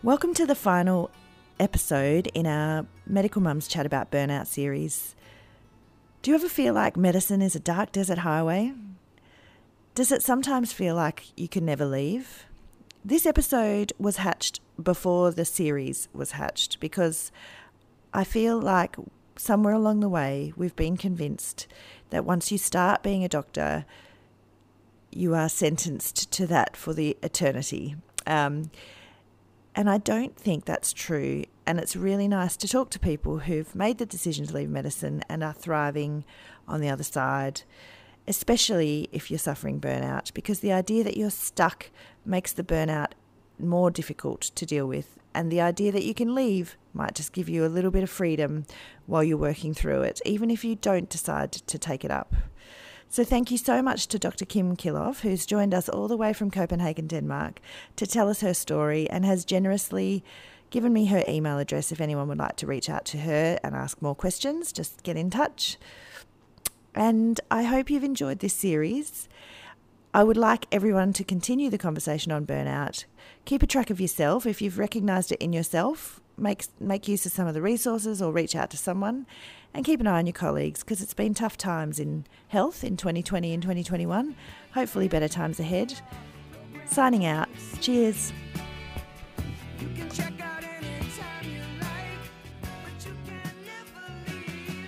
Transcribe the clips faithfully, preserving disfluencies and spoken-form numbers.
Welcome to the final episode in our Medical Mums Chat About Burnout series. Do you ever feel like medicine is a dark desert highway? Does it sometimes feel like you can never leave? This episode was hatched before the series was hatched because I feel like somewhere along the way we've been convinced that once you start being a doctor, you are sentenced to that for the eternity. Um, and I don't think that's true. And it's really nice to talk to people who've made the decision to leave medicine and are thriving on the other side, especially if you're suffering burnout, because the idea that you're stuck makes the burnout more difficult to deal with. And the idea that you can leave might just give you a little bit of freedom while you're working through it, even if you don't decide to take it up. So thank you so much to Doctor Kim Killov, who's joined us all the way from Copenhagen, Denmark, to tell us her story and has generously given me her email address if anyone would like to reach out to her and ask more questions. Just get in touch. And I hope you've enjoyed this series. I would like everyone to continue the conversation on burnout. Keep a track of yourself. If you've recognised it in yourself, make, make use of some of the resources or reach out to someone. And keep an eye on your colleagues, because it's been tough times in health in twenty twenty and twenty twenty-one. Hopefully better times ahead. Signing out. Cheers. You can check out anytime you like, but you can never leave.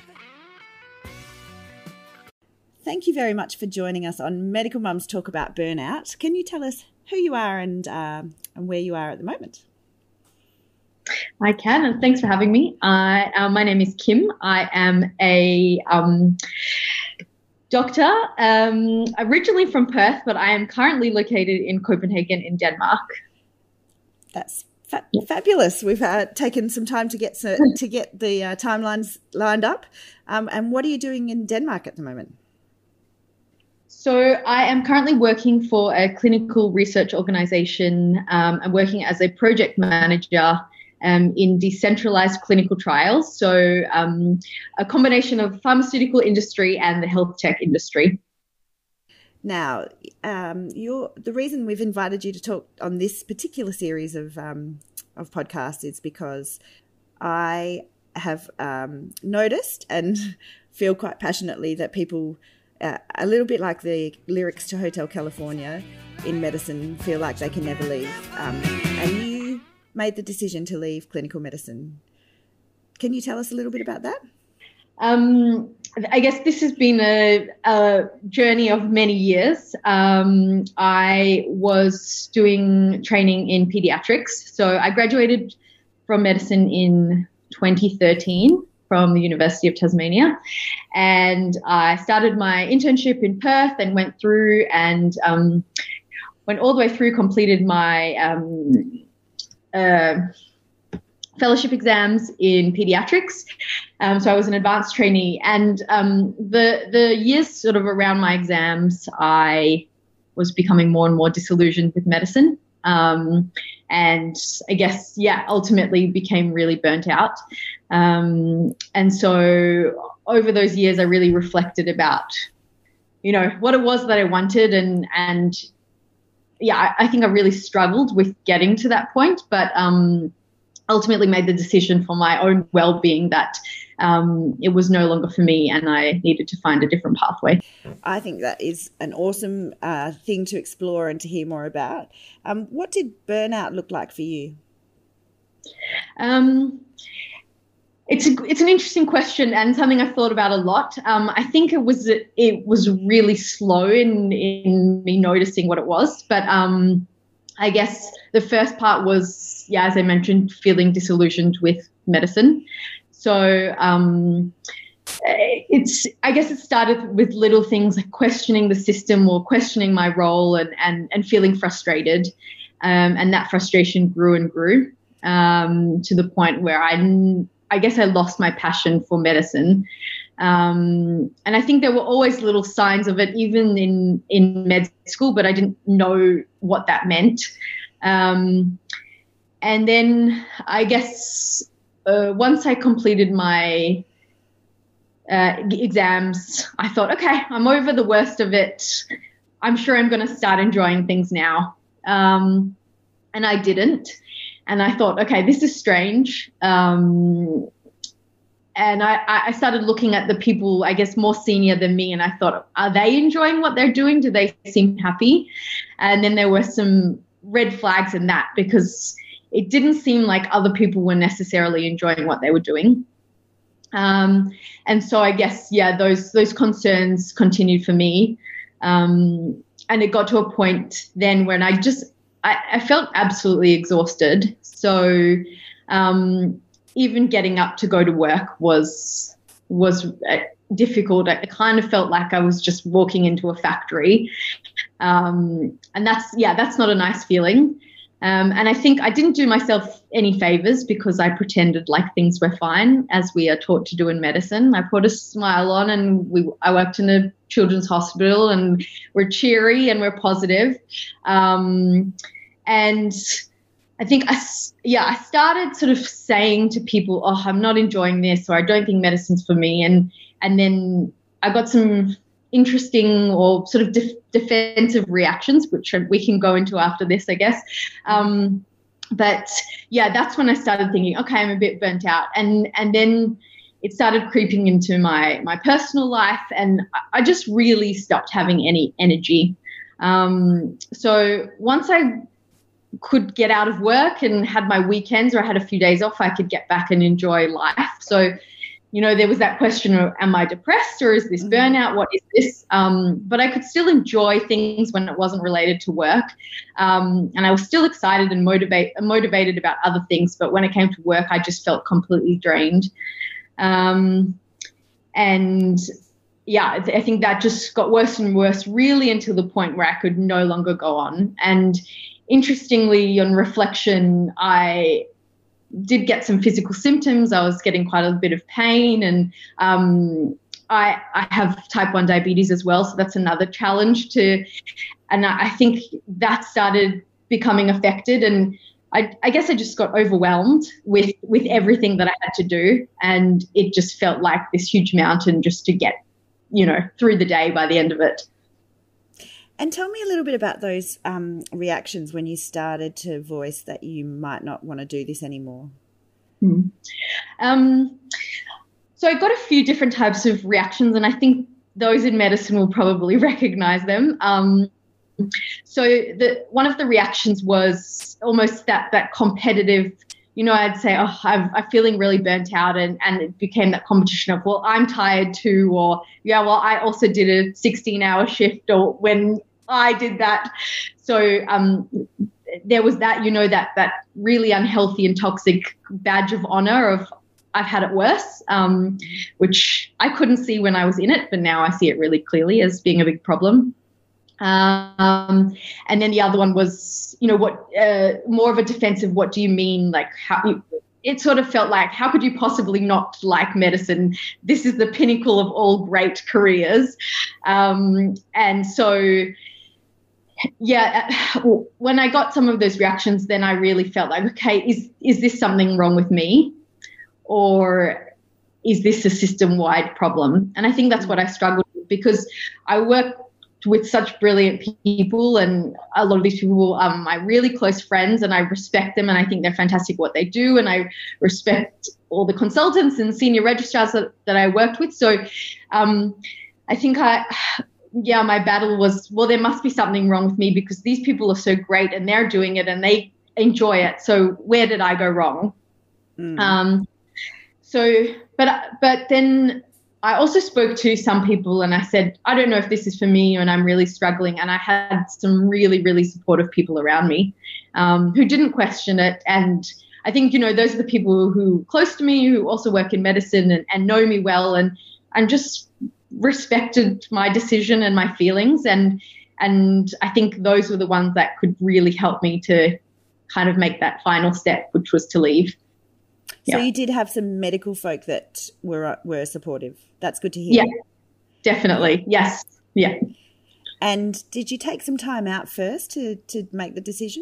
Thank you very much for joining us on Medical Mums Talk About Burnout. Can you tell us who you are and, um, and where you are at the moment? I can, and thanks for having me. Uh, uh, my name is Kim. I am a um, doctor, um, originally from Perth, but I am currently located in Copenhagen in Denmark. That's fa- fabulous. We've uh, taken some time to get to, to get the uh, timelines lined up. Um, and what are you doing in Denmark at the moment? So I am currently working for a clinical research organisation. Um, I'm working as a project manager Um, in decentralized clinical trials, so um, a combination of pharmaceutical industry and the health tech industry. Now, um, you're, the reason we've invited you to talk on this particular series of um, of podcasts is because I have um, noticed and feel quite passionately that people, uh, a little bit like the lyrics to Hotel California in medicine, feel like they can never leave. Um, and you made the decision to leave clinical medicine. Can you tell us a little bit about that? Um, I guess this has been a, a journey of many years. Um, I was doing training in pediatrics. So I graduated from medicine in twenty thirteen from the University of Tasmania. And I started my internship in Perth and went through and um, went all the way through, completed my um, Uh, fellowship exams in pediatrics. Um, so I was an advanced trainee, and um, the the years sort of around my exams, I was becoming more and more disillusioned with medicine, um, and I guess yeah, ultimately became really burnt out. Um, and so over those years, I really reflected about, you know, what it was that I wanted, and and. Yeah, I think I really struggled with getting to that point, but um, ultimately made the decision for my own well-being that um, it was no longer for me and I needed to find a different pathway. I think that is an awesome uh, thing to explore and to hear more about. Um, what did burnout look like for you? Um, It's a, it's an interesting question and something I've thought about a lot. Um, I think it was it was really slow in in me noticing what it was, but um, I guess the first part was, yeah, as I mentioned, feeling disillusioned with medicine. So um, it's I guess it started with little things like questioning the system or questioning my role and and and feeling frustrated, um, and that frustration grew and grew um, to the point where I. I guess I lost my passion for medicine. Um, and I think there were always little signs of it, even in, in med school, but I didn't know what that meant. Um, and then I guess uh, once I completed my uh, exams, I thought, okay, I'm over the worst of it. I'm sure I'm going to start enjoying things now. Um, and I didn't. and I thought, okay, this is strange. Um, and I, I started looking at the people, I guess, more senior than me, and I thought, are they enjoying what they're doing? Do they seem happy? And then there were some red flags in that, because it didn't seem like other people were necessarily enjoying what they were doing. Um, and so I guess, yeah, those those concerns continued for me. Um, and it got to a point then when I just, I, I felt absolutely exhausted. So um, even getting up to go to work was, was uh, difficult. I kind of felt like I was just walking into a factory. Um, and that's, yeah, that's not a nice feeling. Um, and I think I didn't do myself any favors because I pretended like things were fine, as we are taught to do in medicine. I put a smile on, and we, I worked in a children's hospital, and we're cheery and we're positive. Um, and I think, I, yeah, I started sort of saying to people, oh, I'm not enjoying this, or I don't think medicine's for me. And, and then I got some interesting or sort of def- defensive reactions, which we can go into after this, I guess. Um, but yeah, that's when I started thinking, okay, I'm a bit burnt out. And, and then it started creeping into my, my personal life, and I just really stopped having any energy. Um, so once I could get out of work and had my weekends, or I had a few days off, I could get back and enjoy life. So, you know, there was that question of, am I depressed, or is this burnout? What is this? Um, but I could still enjoy things when it wasn't related to work. Um, and I was still excited and motivate, motivated about other things. But when it came to work, I just felt completely drained. Um, and yeah, I think that just got worse and worse, really, until the point where I could no longer go on. And interestingly, on reflection, I did get some physical symptoms. I was getting quite a bit of pain, and um, I, I have type one diabetes as well, so that's another challenge to, and I think that started becoming affected, and I, I guess I just got overwhelmed with, with everything that I had to do, and it just felt like this huge mountain just to get, you know, through the day by the end of it. And tell me a little bit about those um, reactions when you started to voice that you might not want to do this anymore. Hmm. Um, so I got a few different types of reactions, and I think those in medicine will probably recognize them. Um, so the, one of the reactions was almost that that competitive, you know, I'd say, oh, I'm, I'm feeling really burnt out, and, and it became that competition of, well, I'm tired too, or, yeah, well, I also did a sixteen-hour shift, or when I did that. So um, there was that, you know, that that really unhealthy and toxic badge of honor of, I've had it worse, um, which I couldn't see when I was in it, but now I see it really clearly as being a big problem. Um, and then the other one was, you know, what, uh, more of a defensive, what do you mean? Like, how, it sort of felt like, how could you possibly not like medicine? This is the pinnacle of all great careers. Um, and so, yeah, when I got some of those reactions, then I really felt like, okay, is, is this something wrong with me? Or is this a system-wide problem? And I think that's what I struggled with, because I work with such brilliant people, and a lot of these people are um, my really close friends, and I respect them, and I think they're fantastic at what they do, and I respect all the consultants and senior registrars that, that I worked with. So um, I think I, yeah, my battle was, well, there must be something wrong with me, because these people are so great and they're doing it and they enjoy it. So where did I go wrong? Mm. Um, so, but but then I also spoke to some people, and I said, I don't know if this is for me, and I'm really struggling. And I had some really, really supportive people around me um, who didn't question it. And I think, you know, those are the people who close to me, who also work in medicine and, and know me well, and, and just respected my decision and my feelings. And, and I think those were the ones that could really help me to kind of make that final step, which was to leave. So yeah. You did have some medical folk that were were supportive. That's good to hear. Yeah, definitely. Yes. Yeah. And did you take some time out first to, to make the decision?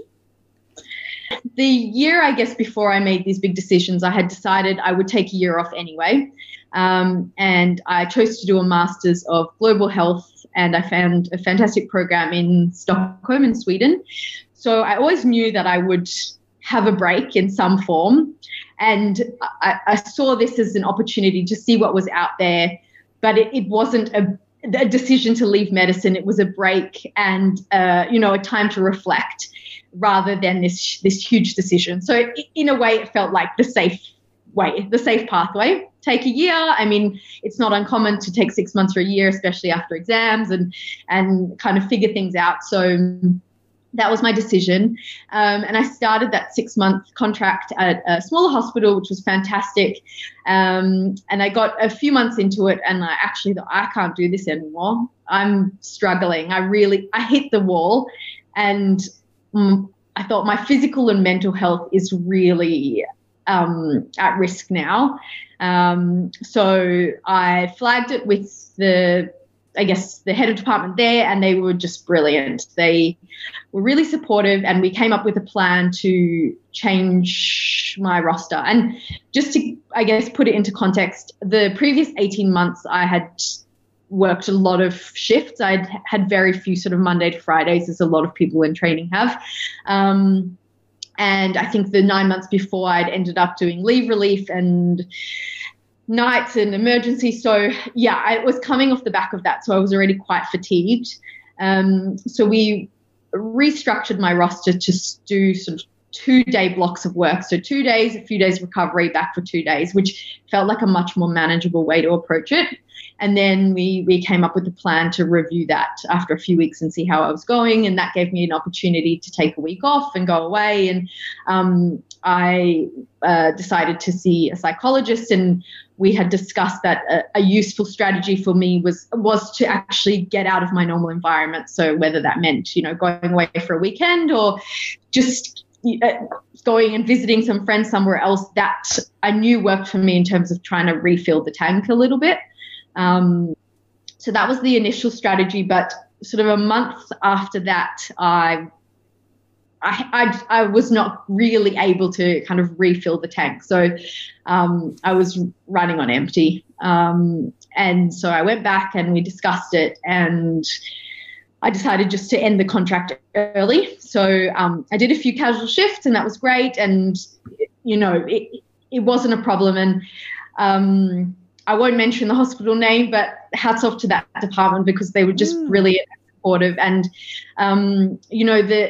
The year, I guess, before I made these big decisions, I had decided I would take a year off anyway. Um, and I chose to do a Master's of Global Health, and I found a fantastic program in Stockholm in Sweden. So I always knew that I would have a break in some form. And I, I saw this as an opportunity to see what was out there, but it, it wasn't a, a decision to leave medicine. It was a break and, uh, you know, a time to reflect rather than this, this huge decision. So in a way, it felt like the safe way, the safe pathway. Take a year. I mean, it's not uncommon to take six months or a year, especially after exams, and, and kind of figure things out. So that was my decision. Um, and I started that six-month contract at a smaller hospital, which was fantastic. Um, and I got a few months into it, and I actually thought, I can't do this anymore. I'm struggling. I really, I hit the wall. And um, I thought my physical and mental health is really um, at risk now. Um, so I flagged it with the I guess, the head of department there, and they were just brilliant. They were really supportive, and we came up with a plan to change my roster. And just to, I guess, put it into context, the previous eighteen months I had worked a lot of shifts. I'd had very few sort of Monday to Fridays, as a lot of people in training have. Um, and I think the nine months before, I'd ended up doing leave relief and nights and emergency. So yeah, I was coming off the back of that. So I was already quite fatigued. Um, so we restructured my roster to do sort of two day blocks of work. So two days, a few days recovery, back for two days, which felt like a much more manageable way to approach it. And then we we came up with a plan to review that after a few weeks and see how I was going. And that gave me an opportunity to take a week off and go away. And um, I uh, decided to see a psychologist, and we had discussed that a, a useful strategy for me was was to actually get out of my normal environment. So whether that meant, you know, going away for a weekend or just uh, going and visiting some friends somewhere else, that I knew worked for me in terms of trying to refill the tank a little bit. Um, so that was the initial strategy, but sort of a month after that, I, I, I, I was not really able to kind of refill the tank. So um, I was running on empty. Um, and so I went back and we discussed it, and I decided just to end the contract early. So um, I did a few casual shifts, and that was great. And, you know, it, it wasn't a problem. And um, I won't mention the hospital name, but hats off to that department, because they were just mm. brilliant and supportive. And, um, you know, the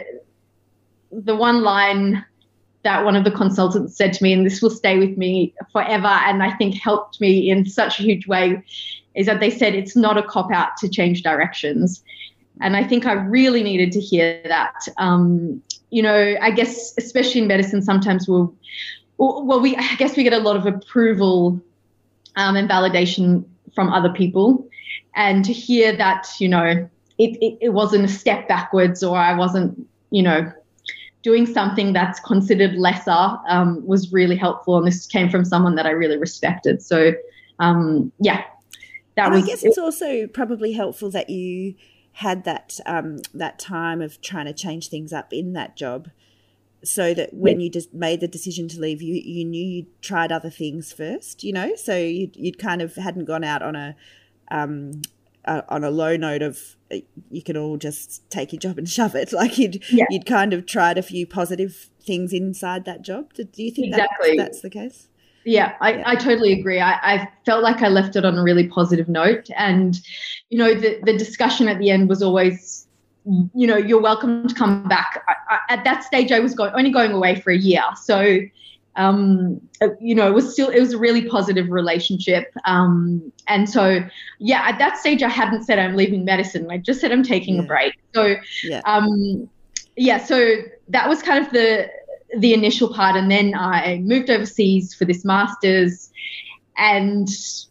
the one line that one of the consultants said to me, and this will stay with me forever, and I think helped me in such a huge way, is that they said it's not a cop-out to change directions. And I think I really needed to hear that. Um, you know, I guess especially in medicine, sometimes we'll, well, we I guess we get a lot of approval Um, and validation from other people, and to hear that, you know, it, it, it wasn't a step backwards, or I wasn't, you know, doing something that's considered lesser, um, was really helpful. And this came from someone that I really respected. So, um, yeah, that and was. I guess it's also probably helpful that you had that um, that time of trying to change things up in that job, so that when you just made the decision to leave, you, you knew you'd tried other things first, you know, so you'd, you'd kind of hadn't gone out on a, um, a, on a low note of uh, you can all just take your job and shove it. Like you'd, yeah. you'd kind of tried a few positive things inside that job. Do you think exactly. that, that's the case? Yeah, I, yeah. I totally agree. I, I felt like I left it on a really positive note. And, you know, the, the discussion at the end was always, you know, you're welcome to come back. I, I, at that stage, I was go- only going away for a year. So, um, you know, it was still, it was a really positive relationship. Um, and so, yeah, at that stage, I hadn't said I'm leaving medicine. I just said I'm taking yeah. a break. So, yeah. Um, yeah, so that was kind of the, the initial part. And then I moved overseas for this master's, and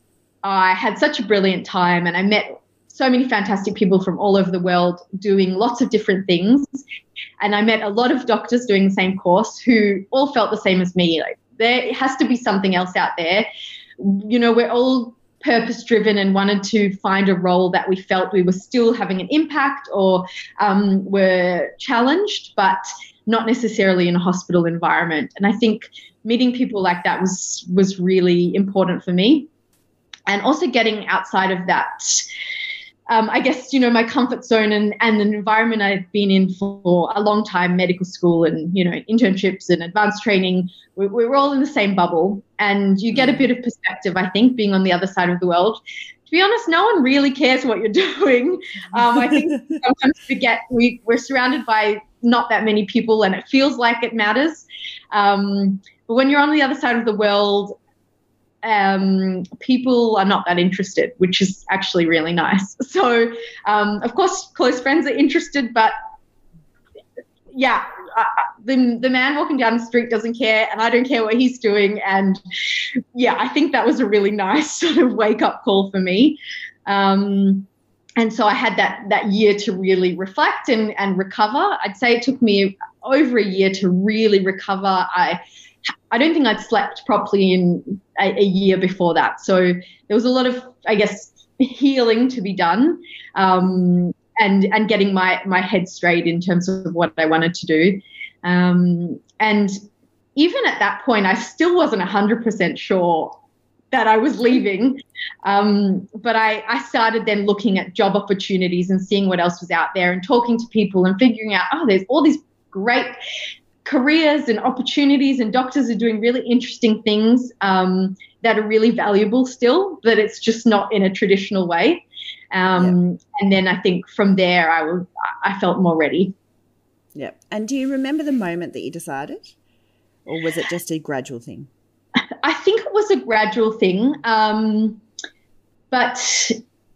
I had such a brilliant time, and I met so many fantastic people from all over the world doing lots of different things. And I met a lot of doctors doing the same course who all felt the same as me. Like, there has to be something else out there. You know, we're all purpose-driven and wanted to find a role that we felt we were still having an impact, or um, were challenged, but not necessarily in a hospital environment. And I think meeting people like that was was really important for me. And also getting outside of that um, I guess, you know, my comfort zone and, and the environment I've been in for a long time, medical school and, you know, internships and advanced training, we, we're all in the same bubble. And you get a bit of perspective, I think, being on the other side of the world. To be honest, no one really cares what you're doing. Um, I think sometimes we forget we, we're surrounded by not that many people and it feels like it matters. Um, but when you're on the other side of the world, um, people are not that interested, which is actually really nice. So, um, of course, close friends are interested, but yeah, uh, the, the man walking down the street doesn't care and I don't care what he's doing. And yeah, I think that was a really nice sort of wake up call for me. Um, and so I had that, that year to really reflect and, and recover. I'd say it took me over a year to really recover. I, I don't think I'd slept properly in a, a year before that. So there was a lot of, I guess, healing to be done, um, and and getting my my head straight in terms of what I wanted to do. Um, and even at that point, I still wasn't one hundred percent sure that I was leaving. Um, but I, I started then looking at job opportunities and seeing what else was out there and talking to people and figuring out, oh, there's all these great careers and opportunities and doctors are doing really interesting things um, that are really valuable still, but it's just not in a traditional way. Um, yeah. And then I think from there I, was, I felt more ready. Yeah. And do you remember the moment that you decided, or was it just a gradual thing? I think it was a gradual thing. Um, but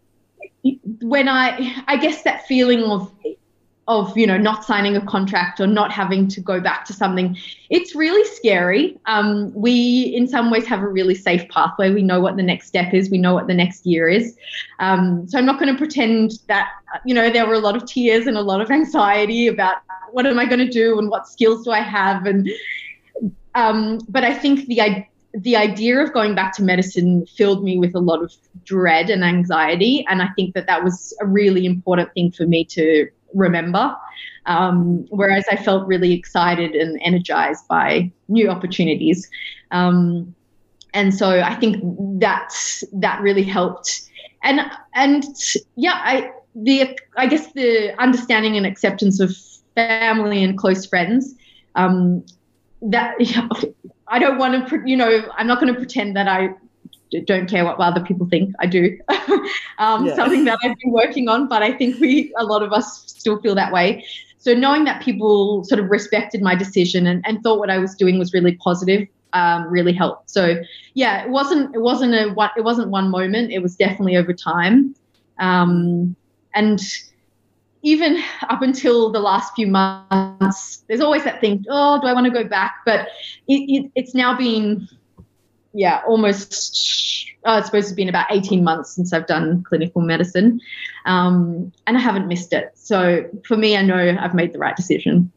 when I, I guess that feeling of, of, you know, not signing a contract or not having to go back to something, it's really scary. Um, we, in some ways, have a really safe pathway. We know what the next step is. We know what the next year is. Um, so I'm not going to pretend that, you know, there were a lot of tears and a lot of anxiety about what am I going to do and what skills do I have. And um, but I think the the idea of going back to medicine filled me with a lot of dread and anxiety. And I think that that was a really important thing for me to remember, um, whereas I felt really excited and energized by new opportunities. Um, and so I think that that really helped. And, and yeah, I, the, I guess the understanding and acceptance of family and close friends, um, that I don't want to, you know, I'm not going to pretend that I don't care what other people think. I do. um, yeah. Something that I've been working on, but I think we, a lot of us still feel that way. So knowing that people sort of respected my decision and, and thought what I was doing was really positive, um, really helped. So yeah, it wasn't, it wasn't a one, it wasn't one moment. It was definitely over time. Um, and even up until the last few months, there's always that thing, oh, do I want to go back? But it, it, it's now been, yeah, almost, uh, it's supposed to be in about eighteen months since I've done clinical medicine, um, and I haven't missed it. So for me, I know I've made the right decision.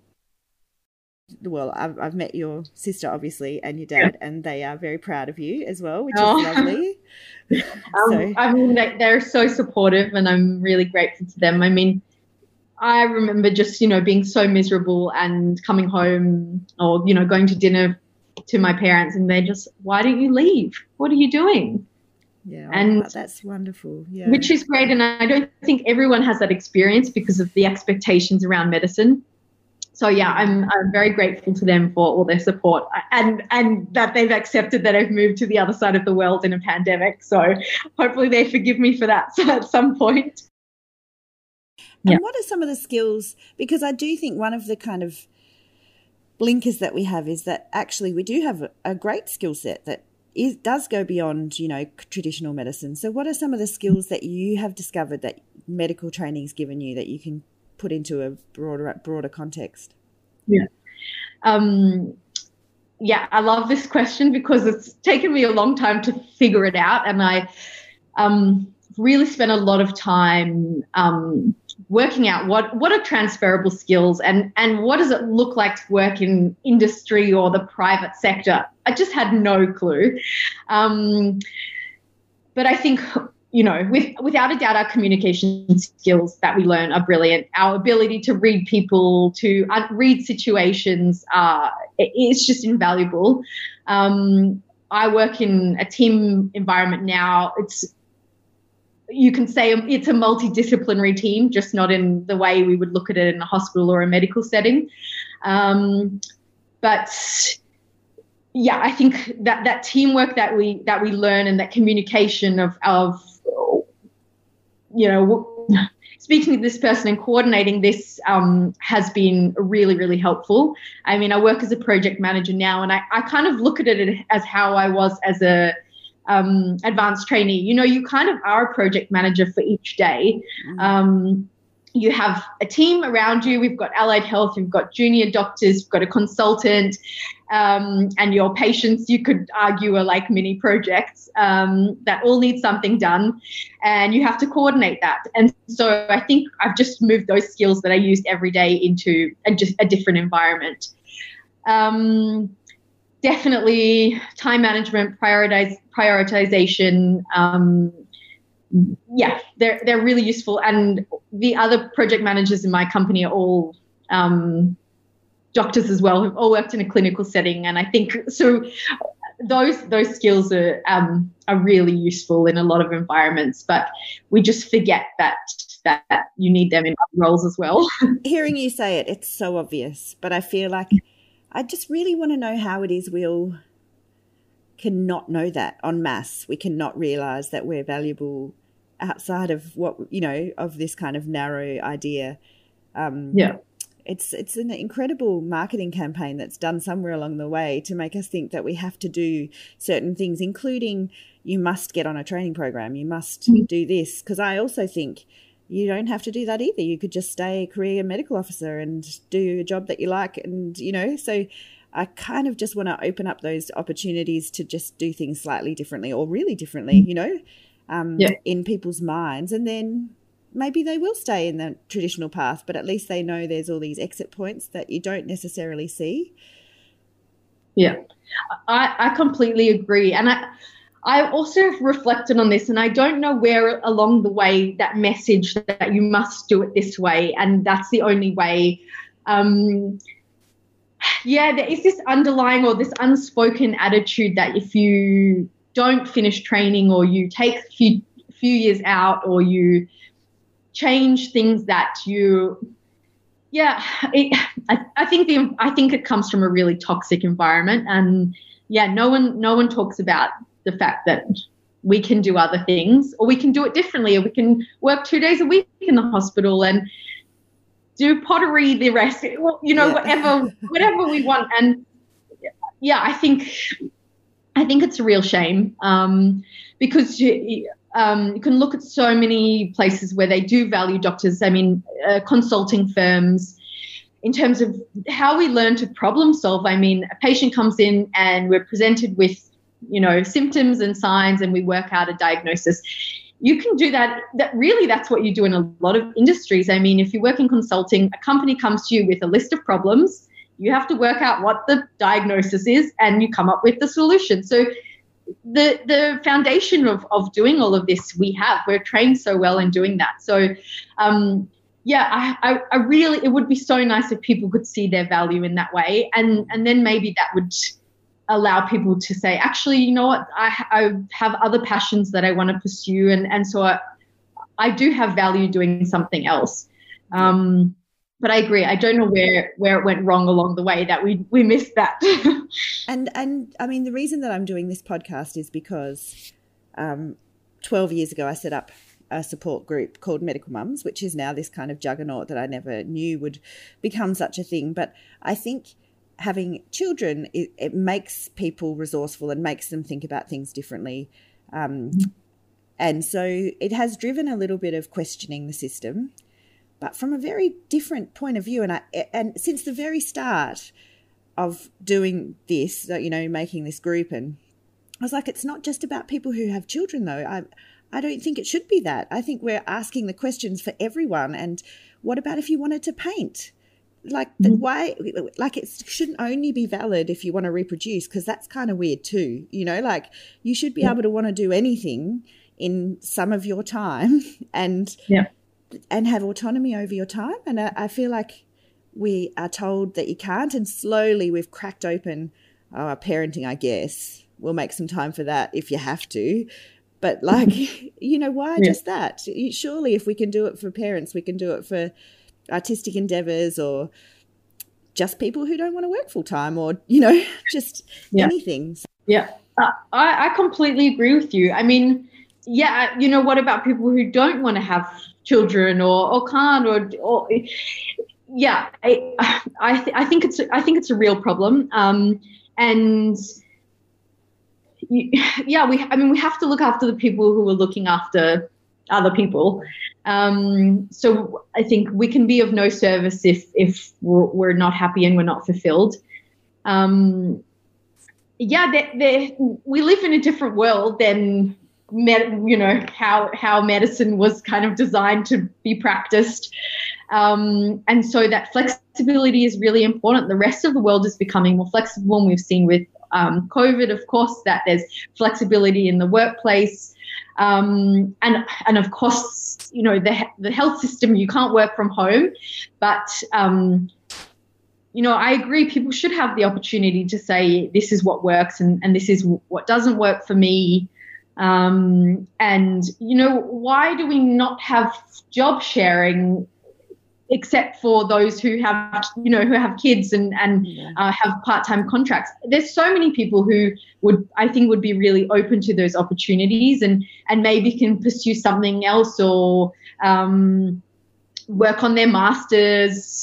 Well, I've, I've met your sister, obviously, and your dad, yeah. and they are very proud of you as well, which oh. is lovely. so. um, I mean, they, they're so supportive, and I'm really grateful to them. I mean, I remember just, you know, being so miserable and coming home or, you know, going to dinner to my parents and they just, why don't you leave? What are you doing? Yeah, and that's wonderful. Yeah, which is great. And I don't think everyone has that experience because of the expectations around medicine. So yeah, I'm I'm very grateful to them for all their support and and that they've accepted that I've moved to the other side of the world in a pandemic. So hopefully they forgive me for that at some point. And yeah. What are some of the skills? Because I do think one of the kind of blinkers that we have is that actually we do have a, a great skill set that is, does go beyond, you know, traditional medicine. So what are some of the skills that you have discovered that medical training has given you that you can put into a broader broader context? Yeah. Um, yeah, I love this question because it's taken me a long time to figure it out. And I um, really spent a lot of time um, working out what, what are transferable skills and, and what does it look like to work in industry or the private sector. I just had no clue. Um, but I think, you know, with, without a doubt, our communication skills that we learn are brilliant. Our ability to read people, to uh, read situations, uh, it's just invaluable. Um, I work in a team environment now. It's you can say it's a multidisciplinary team, just not in the way we would look at it in a hospital or a medical setting. Um, but yeah, I think that that teamwork that we that we learn and that communication of of you know speaking to this person and coordinating this um, has been really, really helpful. I mean, I work as a project manager now, and I, I kind of look at it as how I was as a um, advanced trainee. You know, you kind of are a project manager for each day. Mm. Um, you have a team around you. We've got allied health, we've got junior doctors, we've got a consultant, um, and your patients, you could argue, are like mini projects um, that all need something done, and you have to coordinate that. And so I think I've just moved those skills that I used every day into a, just a different environment. Um, definitely time management, prioritize, prioritization, um, yeah, they're they're really useful. And the other project managers in my company are all um, doctors as well, who've all worked in a clinical setting. And I think so those those skills are um, are really useful in a lot of environments. But we just forget that that you need them in other roles as well. Hearing you say it, it's so obvious. But I feel like I just really want to know how it is we all cannot know that en masse. We cannot realise that we're valuable outside of what, you know, of this kind of narrow idea. Um, yeah. It's it's an incredible marketing campaign that's done somewhere along the way to make us think that we have to do certain things, including you must get on a training program, you must mm-hmm. do this. Because I also think you don't have to do that either. You could just stay a career medical officer and do a job that you like. And, you know, so I kind of just want to open up those opportunities to just do things slightly differently or really differently, you know, um, yeah. in people's minds. And then maybe they will stay in the traditional path, but at least they know there's all these exit points that you don't necessarily see. Yeah, I, I completely agree. And I, I also reflected on this, and I don't know where along the way that message that you must do it this way and that's the only way. Um, yeah, there is this underlying or this unspoken attitude that if you don't finish training or you take a few, few years out or you change things that you, yeah, it, I, I think the I think it comes from a really toxic environment, and yeah, no one no one talks about the fact that we can do other things, or we can do it differently, or we can work two days a week in the hospital and do pottery the rest, you know, yeah. whatever whatever we want. And yeah, I think I think it's a real shame um, because you, um, you can look at so many places where they do value doctors. I mean, uh, consulting firms, in terms of how we learn to problem solve. I mean, a patient comes in and we're presented with, you know, symptoms and signs, and we work out a diagnosis. You can do that. That really, that's what you do in a lot of industries. I mean, if you work in consulting, a company comes to you with a list of problems. You have to work out what the diagnosis is, and you come up with the solution. So the the foundation of of doing all of this, we have. We're trained so well in doing that. So, um, yeah, I, I, I really, it would be so nice if people could see their value in that way, and and then maybe that would allow people to say, actually, you know what, I, I have other passions that I want to pursue, and, and so I, I do have value doing something else. Um, but I agree. I don't know where, where it went wrong along the way that we, we missed that. and, and I mean, the reason that I'm doing this podcast is because um, twelve years ago I set up a support group called Medical Mums, which is now this kind of juggernaut that I never knew would become such a thing. But I think having children, it, it makes people resourceful and makes them think about things differently. Um, and so it has driven a little bit of questioning the system, but from a very different point of view. And I, and since the very start of doing this, you know, making this group, and I was like, it's not just about people who have children though. I, I don't think it should be that. I think we're asking the questions for everyone. And what about if you wanted to paint? Like, mm-hmm. why, like, it shouldn't only be valid if you want to reproduce, because that's kind of weird too, you know, like you should be yeah. able to want to do anything in some of your time and, yeah. and have autonomy over your time. And I, I feel like we are told that you can't, and slowly we've cracked open our parenting, I guess. We'll make some time for that if you have to. But like, you know, why Yeah. just that? Surely if we can do it for parents, we can do it for artistic endeavours or just people who don't want to work full time or, you know, just Yeah. anything. Yeah, uh, I, I completely agree with you. I mean, yeah, you know, what about people who don't want to have children or, or can't or, or yeah, I I, th- I think it's I think it's a real problem. Um, and you, yeah, we I mean we have to look after the people who are looking after other people. Um, so I think we can be of no service if if we're, we're not happy and we're not fulfilled. Um, yeah, they, they, we live in a different world than med, you know how how medicine was kind of designed to be practiced. Um, and so that flexibility is really important. The rest of the world is becoming more flexible, and we've seen with um, COVID, of course, that there's flexibility in the workplace. Um, and and of course, you know, the the health system, you can't work from home, but um, you know, I agree. People should have the opportunity to say this is what works and, and this is what doesn't work for me. Um, and you know, why do we not have job sharing, except for those who have, you know, who have kids and and Yeah. uh, have part-time contracts? There's so many people who would, I think, would be really open to those opportunities and and maybe can pursue something else or um, work on their masters,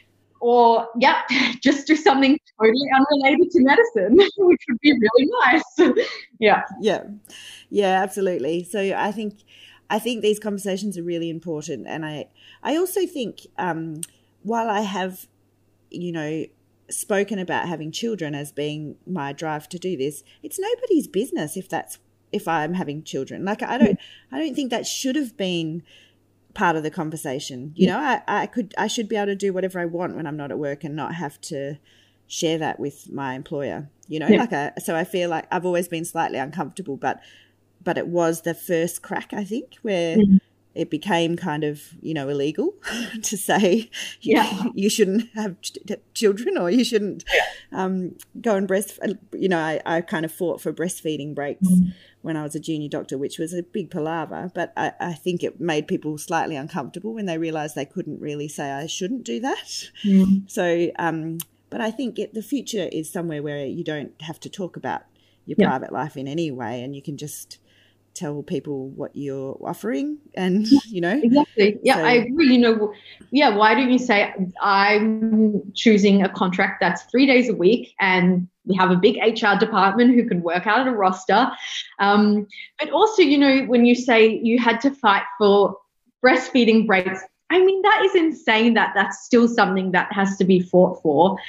or yeah, just do something totally unrelated to medicine, which would be really nice. Yeah, Yeah, yeah, absolutely. So I think I think these conversations are really important, and I I also think um, while I have, you know, spoken about having children as being my drive to do this, it's nobody's business if that's if I'm having children. Like I don't I don't think that should have been part of the conversation. You know, I, I could I should be able to do whatever I want when I'm not at work and not have to share that with my employer. You know, Yeah. like I, so I feel like I've always been slightly uncomfortable, but but it was the first crack, I think, where Mhm. it became kind of, you know, illegal to say Yeah. you shouldn't have ch- children or you shouldn't um, go and breast. You know, I, I kind of fought for breastfeeding breaks Mhm. when I was a junior doctor, which was a big palaver, but I, I think it made people slightly uncomfortable when they realised they couldn't really say I shouldn't do that. Mhm. So, um, but I think it, the future is somewhere where you don't have to talk about your Yeah. private life in any way, and you can just tell people what you're offering, and you know. Exactly. Yeah, So- I agree. You know, yeah, why don't you say I'm choosing a contract that's three days a week and we have a big H R department who can work out a roster. Um, but also, you know, when you say you had to fight for breastfeeding breaks, I mean, that is insane that that's still something that has to be fought for.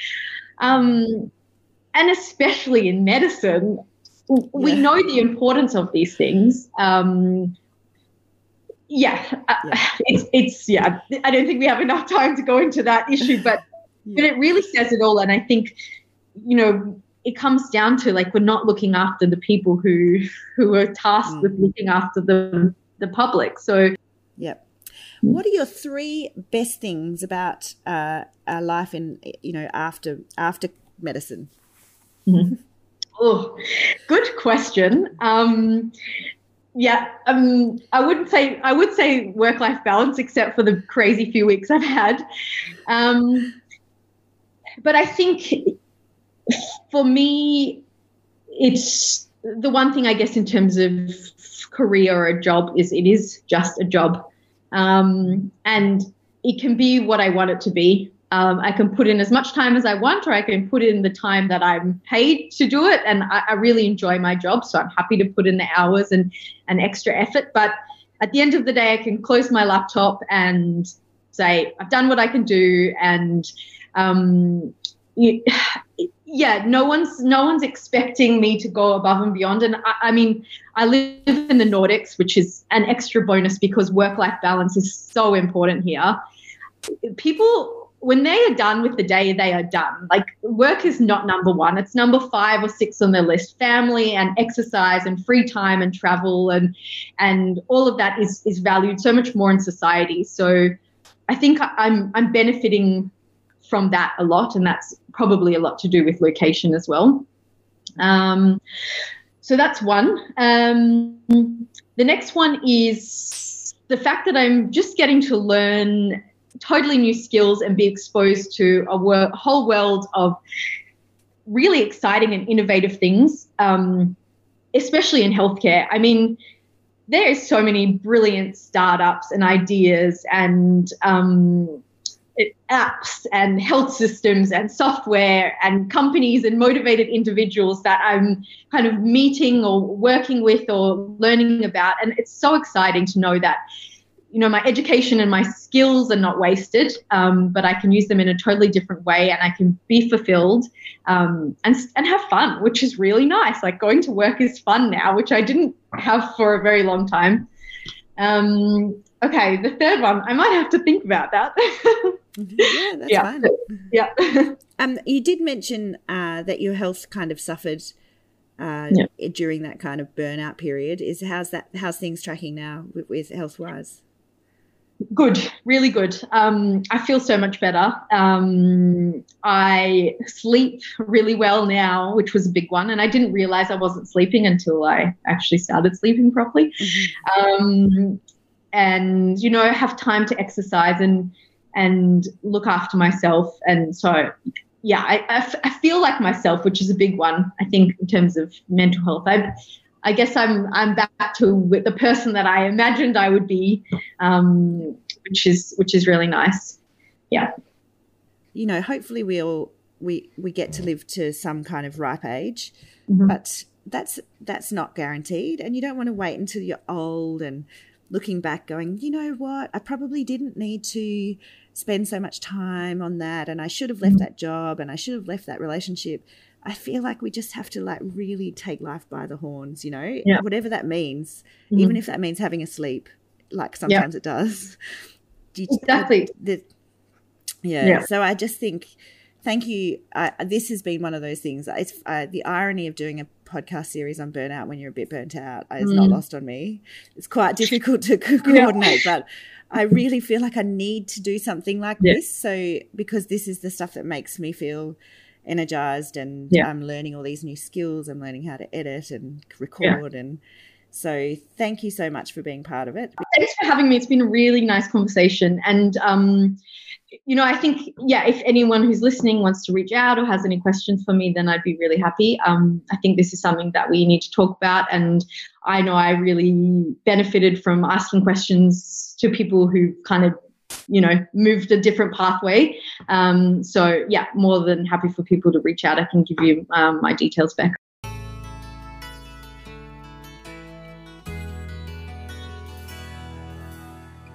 Um, and especially in medicine, we Yeah. know the importance of these things. Um, yeah, uh, Yeah. it's it's yeah. I don't think we have enough time to go into that issue, but Yeah. but it really says it all. And I think, you know, it comes down to like we're not looking after the people who who are tasked Mm. with looking after the the public. So Yep. What are your three best things about uh, our life in, you know, after after medicine? oh, good question. Um, yeah, um, I wouldn't say I would say work-life balance, except for the crazy few weeks I've had. Um, but I think for me, it's the one thing I guess in terms of career or a job is it is just a job, um, and it can be what I want it to be. Um, I can put in as much time as I want, or I can put in the time that I'm paid to do it. And I, I really enjoy my job, so I'm happy to put in the hours and, and extra effort. But at the end of the day, I can close my laptop and say, I've done what I can do. And um, you, yeah, no one's no one's expecting me to go above and beyond. And I, I mean, I live in the Nordics, which is an extra bonus because work-life balance is so important here. People, when they are done with the day, they are done. Like work is not number one. It's number five or six on their list. Family and exercise and free time and travel and and all of that is is valued so much more in society. So I think I'm I'm benefiting from that a lot, and that's probably a lot to do with location as well. Um, so that's one. Um, the next one is the fact that I'm just getting to learn totally new skills and be exposed to a wor- whole world of really exciting and innovative things, um, especially in healthcare. I mean, there are so many brilliant startups and ideas and um, apps and health systems and software and companies and motivated individuals that I'm kind of meeting or working with or learning about. And it's so exciting to know that, you know, my education and my skills are not wasted, um, but I can use them in a totally different way, and I can be fulfilled um, and and have fun, which is really nice. Like, going to work is fun now, which I didn't have for a very long time. Um, okay, the third one, I might have to think about that. Yeah, that's yeah. fine. Yeah. um, you did mention uh, that your health kind of suffered uh, yeah. during that kind of burnout period. Is how's that? How's things tracking now with, with health wise? Good, really good. Um, I feel so much better. Um, I sleep really well now, which was a big one. And I didn't realize I wasn't sleeping until I actually started sleeping properly. Mm-hmm. Um, and, you know, have time to exercise and and look after myself. And so, yeah, I, I, f- I feel like myself, which is a big one, I think, in terms of mental health. I I guess I'm I'm back to the person that I imagined I would be, um, which is which is really nice. Yeah. You know, hopefully we'll we we get to live to some kind of ripe age, mm-hmm. but that's that's not guaranteed, and you don't want to wait until you're old and looking back going, you know what, I probably didn't need to spend so much time on that, and I should have left mm-hmm. that job, and I should have left that relationship. I feel like we just have to like really take life by the horns, you know, yeah. whatever that means, mm-hmm. even if that means having a sleep, like sometimes yeah. it does. Do you, exactly. I, the, yeah. yeah. So I just think, thank you. Uh, this has been one of those things. It's uh, the irony of doing a podcast series on burnout when you're a bit burnt out is mm. not lost on me. It's quite difficult to coordinate, yeah. but I really feel like I need to do something like yeah. this. So because this is the stuff that makes me feel energized, and yeah. I'm learning all these new skills. I'm learning how to edit and record, yeah. and so thank you so much for being part of it. Thanks for having me. It's been a really nice conversation, and um, you know, I think yeah, if anyone who's listening wants to reach out or has any questions for me, then I'd be really happy. Um, I think this is something that we need to talk about, and I know I really benefited from asking questions to people who kind of, you know, moved a different pathway. Um, so yeah, more than happy for people to reach out. I can give you um, my details back.